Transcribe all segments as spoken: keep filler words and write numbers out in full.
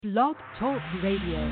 Blog Talk Radio.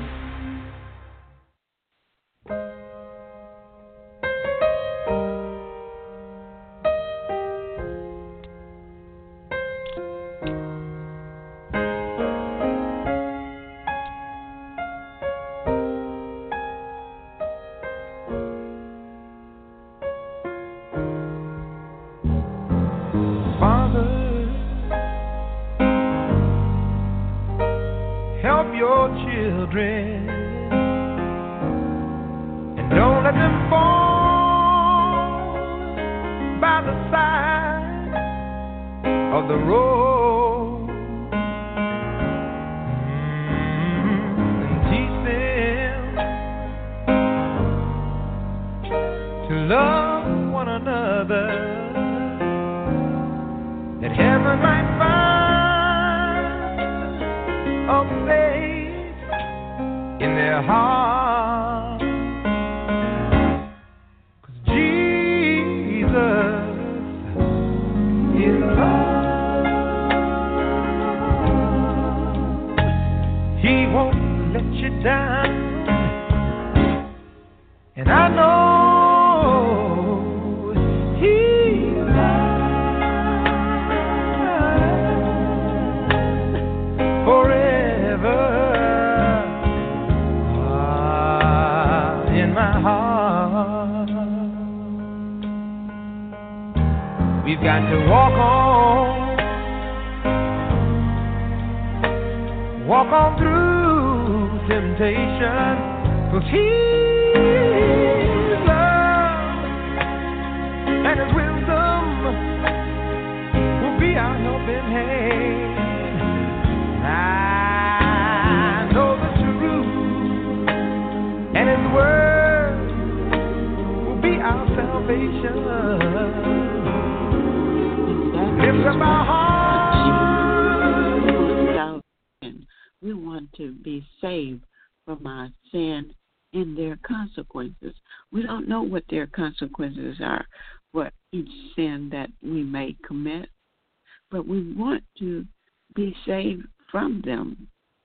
We want to be saved from our sin and their consequences. We don't know what their consequences are for each sin that we may commit, but we want to be saved from them.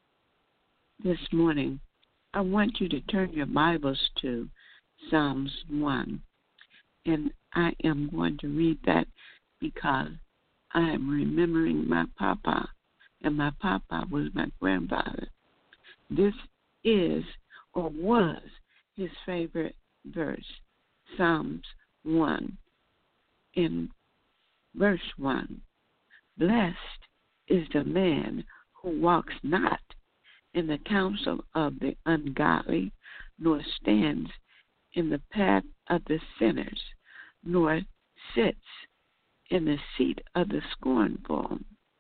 This morning, I want you to turn your Bibles to Psalms one, and I am going to read that because I am remembering my papa, and my papa was my grandfather. This is or was his favorite verse, Psalms one, in verse one. Blessed is the man who walks not in the counsel of the ungodly, nor stands in the path of the sinners, nor sits in the seat of the scornful.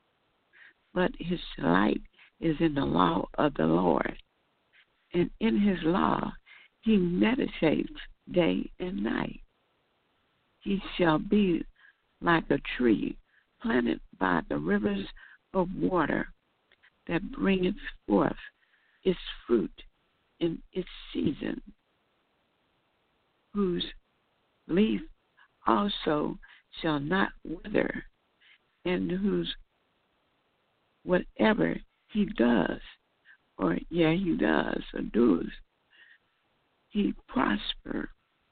But his delight is in the law of the Lord, and in his law he meditates day and night. He shall be like a tree planted by the rivers of water, that bringeth forth its fruit in its season, whose leaf also shall not wither, and whose whatever he does, or yeah, he does or does, he prosper.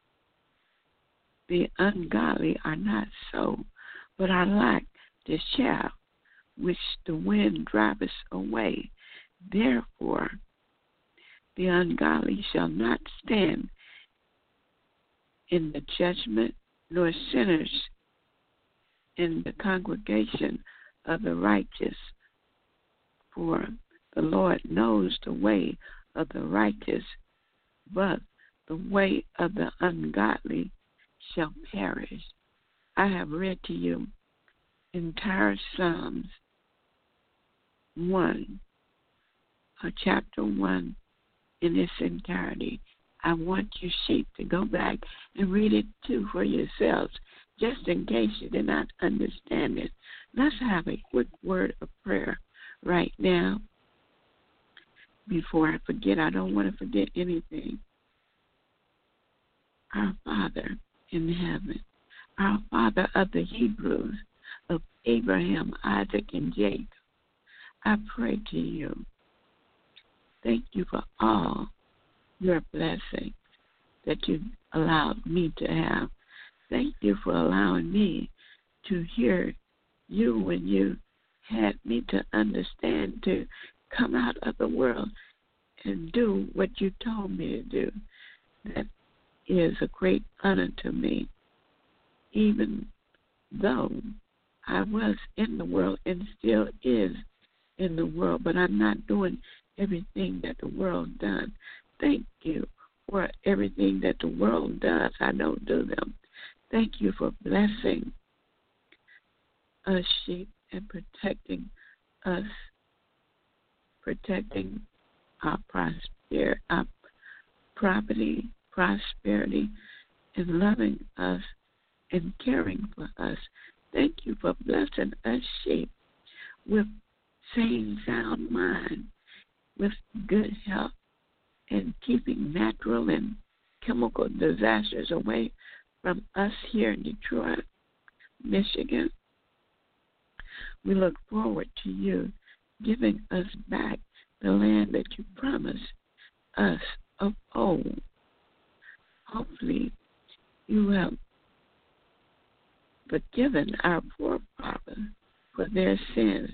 The ungodly are not so, but are like the chaff which the wind driveth away. Therefore, the ungodly shall not stand in the judgment, nor sinners in the congregation of the righteous. For the Lord knows the way of the righteous, but the way of the ungodly shall perish. I have read to you entire Psalms one, uh, chapter one in its entirety. I want you sheep to go back and read it too for yourselves, just in case you did not understand it. Let's have a quick word of prayer right now. Before I forget, I don't want to forget anything. Our Father in heaven, our Father of the Hebrews, of Abraham, Isaac, and Jacob, I pray to you Thank you for all your blessings that you allowed me to have. Thank you for allowing me to hear you when you had me to understand to come out of the world and do what you told me to do. That is a great honor to me, even though I was in the world and still is in the world, but I'm not doing everything that the world does. Thank you for everything that the world does. I don't do them. Thank you for blessing us sheep and protecting us, protecting our prosperity, our property, prosperity, and loving us and caring for us. Thank you for blessing us sheep with sane, sound mind, with good health, and keeping natural and chemical disasters away from us here in Detroit, Michigan. We look forward to you giving us back the land that you promised us of old. Hopefully, you have forgiven our forefathers for their sins.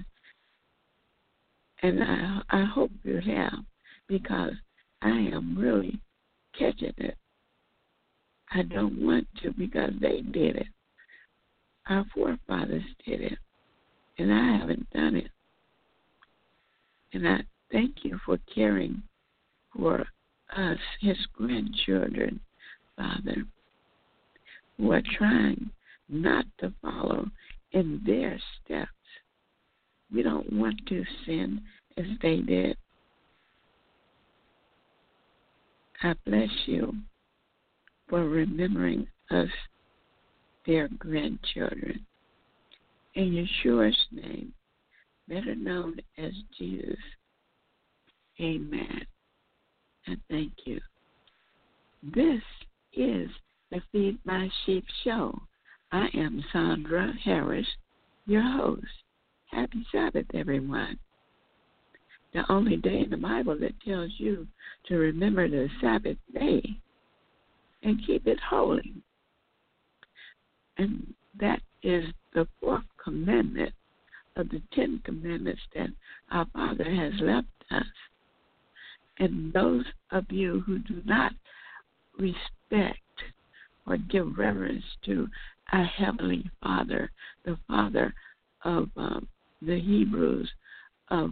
And I, I hope you have, because I am really catching it. I don't want to, because they did it. Our forefathers did it, and I haven't done it. And I thank you for caring for us, his grandchildren, Father, who are trying not to follow in their steps. We don't want to sin as they did. I bless you for remembering us, their grandchildren. In Yeshua's name, better known as Jesus. Amen. And thank you. This is the Feed My Sheep show. I am Sandra Harris, your host. Happy Sabbath, everyone. The only day in the Bible that tells you to remember the Sabbath day and keep it holy. And that is the fourth commandment of the Ten Commandments that our Father has left us. And those of you who do not respect or give reverence to our Heavenly Father, the Father of um, the Hebrews, of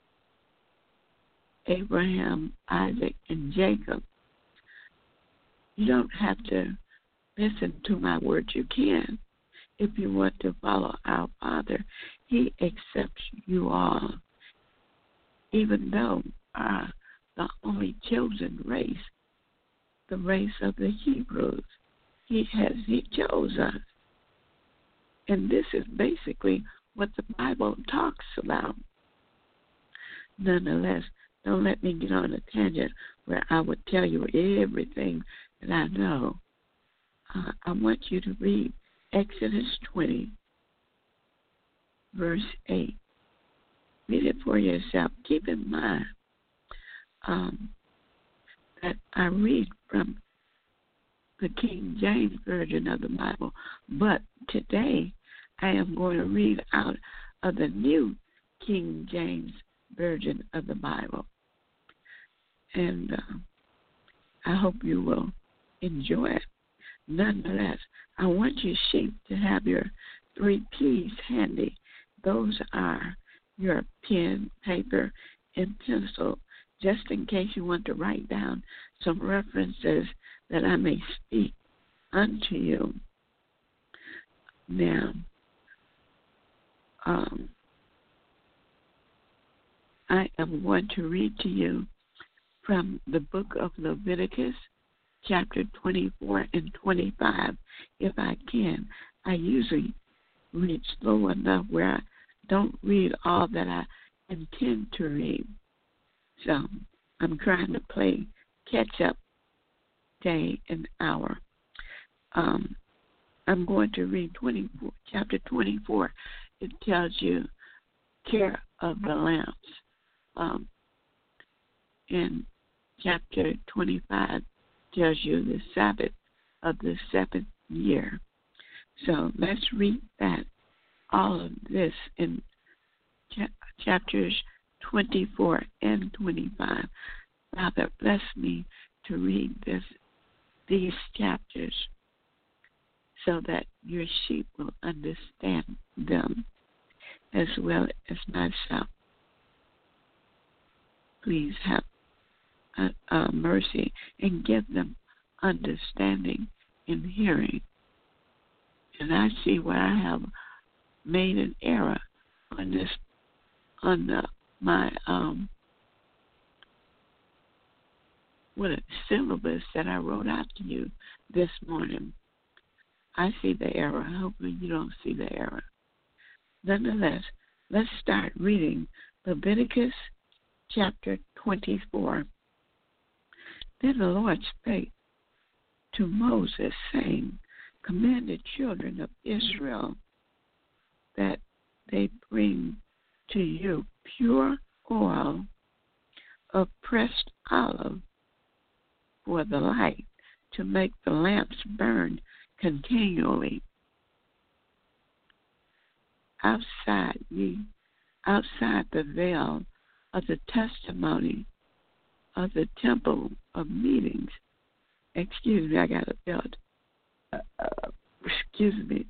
Abraham, Isaac, and Jacob, you don't have to listen to my words. You can. If you want to follow our Father, He accepts you all, even though are the only chosen race, the race of the Hebrews. He has He chose us. And this is basically what the Bible talks about. Nonetheless, don't let me get on a tangent where I would tell you everything that I know. Uh, I want you to read Exodus twenty, verse eight. Read it for yourself. Keep in mind um, that I read from the King James Version of the Bible, but today I am going to read out of the New King James Version of the Bible. And uh, I hope you will enjoy it. Nonetheless, I want you sheep to have your three P's handy. Those are your pen, paper, and pencil, just in case you want to write down some references that I may speak unto you. Now, um, I am going to read to you from the book of Leviticus, chapter twenty-four and twenty-five, if I can. I usually read slow enough where I don't read all that I intend to read. So I'm trying to play catch up day and hour. Um, I'm going to read twenty-four, chapter twenty-four. It tells you care of the lamps. Um, in chapter twenty-five tells you the Sabbath of the seventh year. So let's read that, all of this in cha- chapters twenty-four and twenty-five. Father, bless me to read this, these chapters so that your sheep will understand them as well as myself. Please have uh, uh, mercy and give them understanding and hearing. And I see where I have made an error on this, on the, my um, what a syllabus that I wrote out to you this morning. I see the error. Hopefully you don't see the error. Nonetheless, let's start reading Leviticus chapter twenty-four. Then the Lord spake to Moses, saying, command the children of Israel that they bring to you pure oil of pressed olive for the light, to make the lamps burn continually. Outside ye, outside the veil of the testimony of the temple of meetings. Excuse me, I got a belt. Uh, uh, excuse me.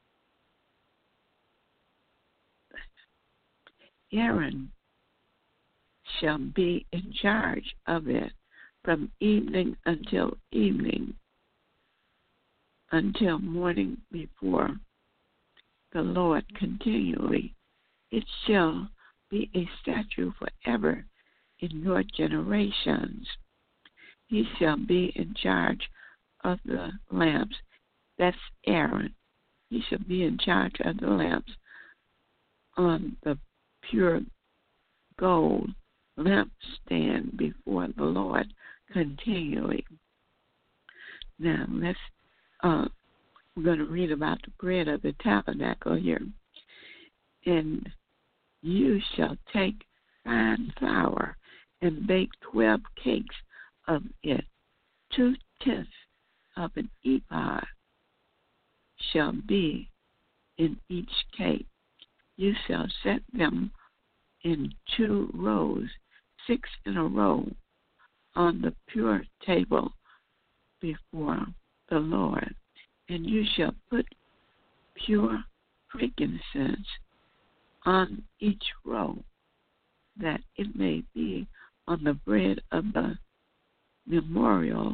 Aaron shall be in charge of it from evening until evening, until morning before the Lord continually. It shall be a statute forever in your generations. He shall be in charge of the lamps. That's Aaron. He shall be in charge of the lamps on the pure gold lampstand before the Lord continually. Now, let's, uh, we're going to read about the bread of the tabernacle here. And you shall take fine flour and bake twelve cakes of it. Two-tenths of an ephah shall be in each cake. You shall set them in two rows, six in a row, on the pure table before the Lord. And you shall put pure frankincense on each row, that it may be on the bread of the memorial,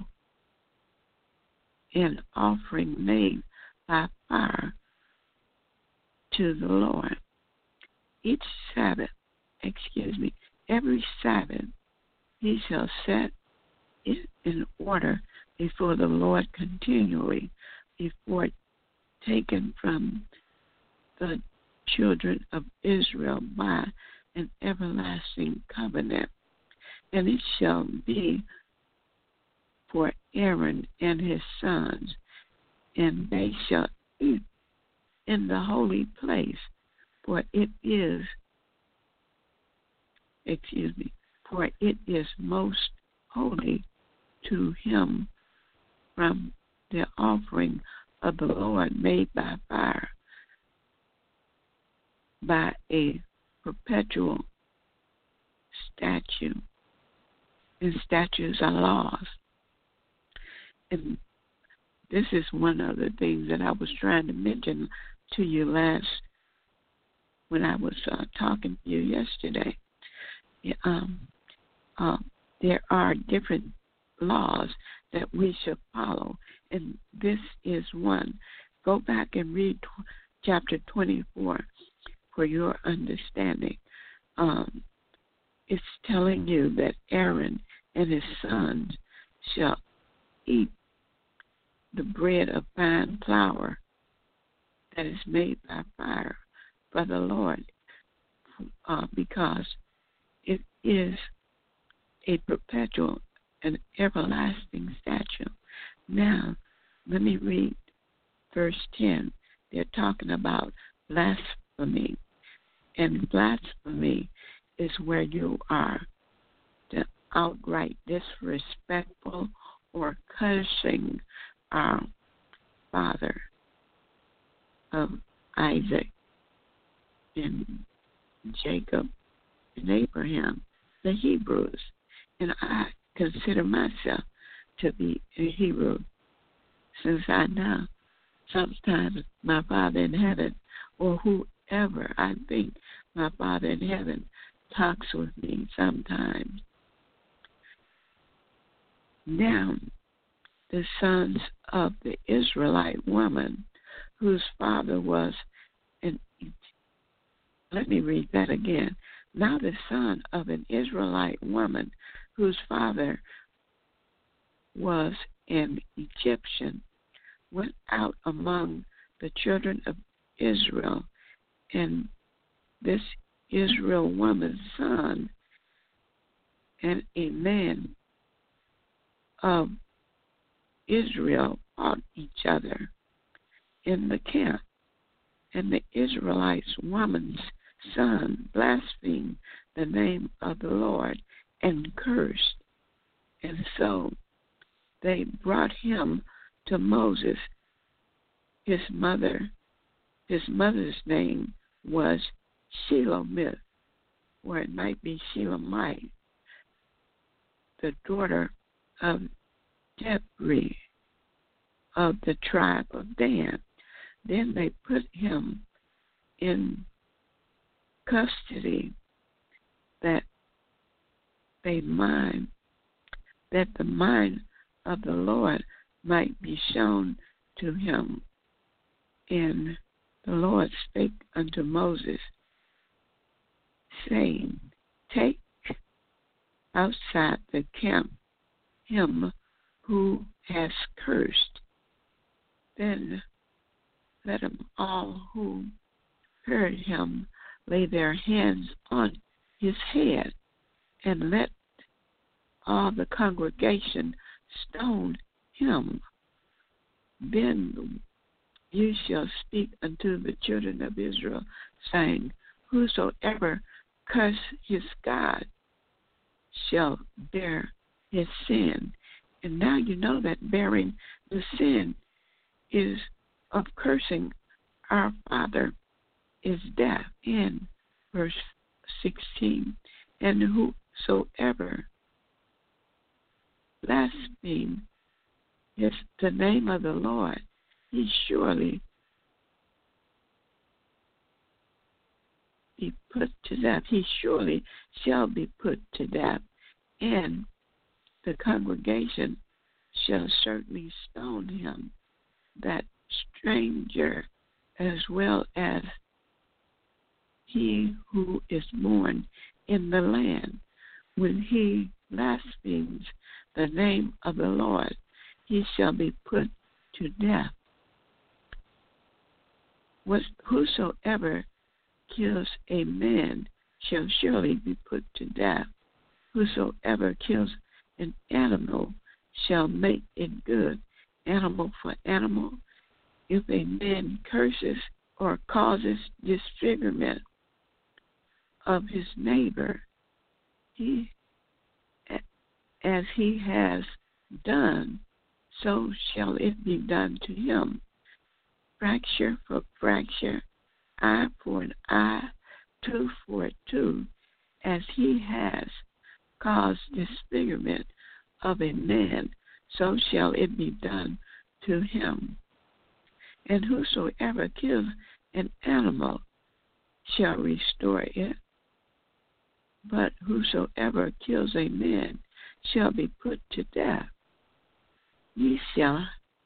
an offering made by fire to the Lord. Each Sabbath, excuse me, every Sabbath, he shall set it in order before the Lord continually, before taken from the children of Israel by an everlasting covenant. And it shall be for Aaron and his sons, and they shall eat in the holy place, for it is, excuse me, for it is most holy to him, from the offering of the Lord made by fire, by a perpetual statute. And statutes are laws. And this is one of the things that I was trying to mention to you last, when I was uh, talking to you yesterday. Yeah, um, uh, there are different laws that we should follow, and this is one. Go back and read t- chapter twenty-four for your understanding. Um, it's telling you that Aaron and his sons shall eat the bread of fine flour that is made by fire for the Lord, uh, because it is a perpetual and everlasting statute. Now, let me read verse ten. They're talking about blasphemy. And blasphemy is where you are outright disrespectful or cursing our father of Isaac and Jacob and Abraham, the Hebrews. And I consider myself to be a Hebrew, since I know sometimes my Father in heaven, or whoever I think my Father in heaven, talks with me sometimes. Now, the sons of the Israelite woman, whose father was an, let me read that again. Now the son of an Israelite woman, whose father was an Egyptian, went out among the children of Israel, and this Israel woman's son and a man of Israel fought each other in the camp, and the Israelites woman's son blasphemed the name of the Lord and cursed. And so they brought him to Moses. His mother, his mother's name was Shelomith, or it might be Shelomite, the daughter of Deborah of the tribe of Dan. Then they put him in custody that they mind that the mind of the Lord might be shown to him. And the Lord spake unto Moses, saying, Take outside the camp him who has cursed. Then let them all who heard him lay their hands on his head, and let all the congregation stone him. Then you shall speak unto the children of Israel, saying, Whosoever curse his God shall bear his sin. And now you know that bearing the sin is of cursing our father is death, in verse sixteen. And whosoever blaspheme is the name of the Lord, he surely be put to death. He surely shall be put to death, and the congregation shall certainly stone him, that stranger as well as he who is born in the land. When he blasphemes the name of the Lord, he shall be put to death. Whosoever kills a man shall surely be put to death. Whosoever kills an animal shall make it good, animal for animal. If a man curses or causes disfigurement of his neighbor, he, as he has done, so shall it be done to him. Fracture for fracture, eye for an eye, tooth for a tooth, as he has caused disfigurement of a man, so shall it be done to him. And whosoever kills an animal shall restore it, but whosoever kills a man shall be put to death. Ye shall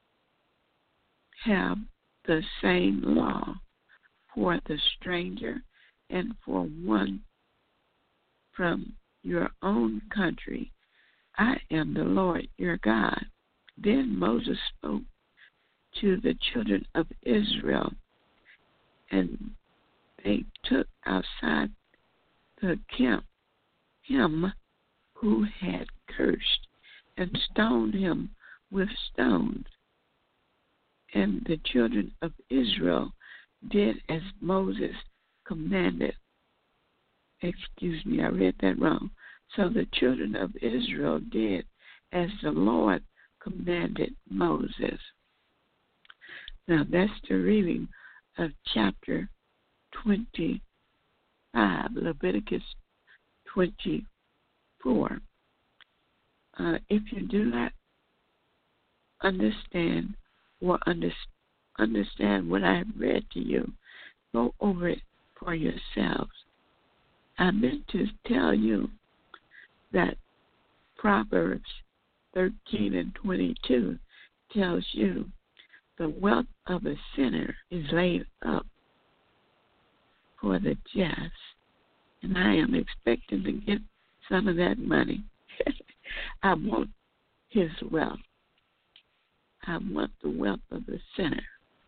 have the same law for the stranger and for one from your own country. I am the Lord your God. Then Moses spoke to the children of Israel, and they took outside the camp him who had cursed, and stoned him with stones. And the children of Israel did as Moses commanded. Excuse me, I read that wrong. So the children of Israel did as the Lord commanded Moses. Now that's the reading of chapter twenty-five, Leviticus twenty-four. Uh, if you do not understand or under, understand what I have read to you, go over it for yourselves. I meant to tell you that Proverbs thirteen and twenty-two tells you the wealth of a sinner is laid up for the just. And I am expecting to get some of that money. I want his wealth. I want the wealth of the sinner.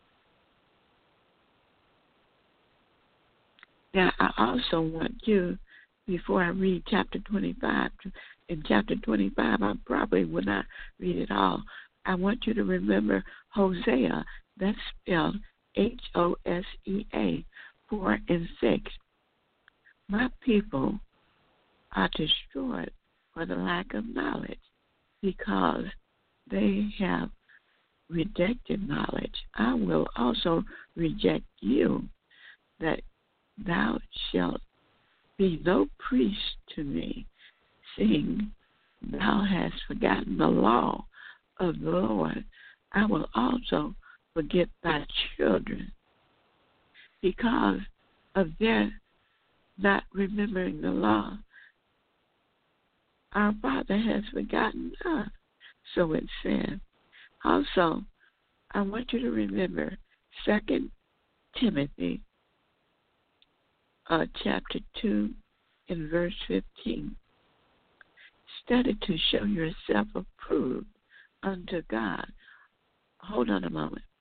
Now, I also want you, before I read chapter twenty-five, in chapter twenty-five, I probably will not read it all. I want you to remember Hosea. That's spelled H O S E A, four and six. My people are destroyed for the lack of knowledge, because they have rejected knowledge. I will also reject you, that thou shalt be no priest to me, seeing thou hast forgotten the law of the Lord. I will also forget thy children, because of their not remembering the law. Our Father has forgotten us, so it says. Also, I want you to remember Second Timothy uh, chapter two and verse fifteen. Study to show yourself approved unto God. Hold on a moment.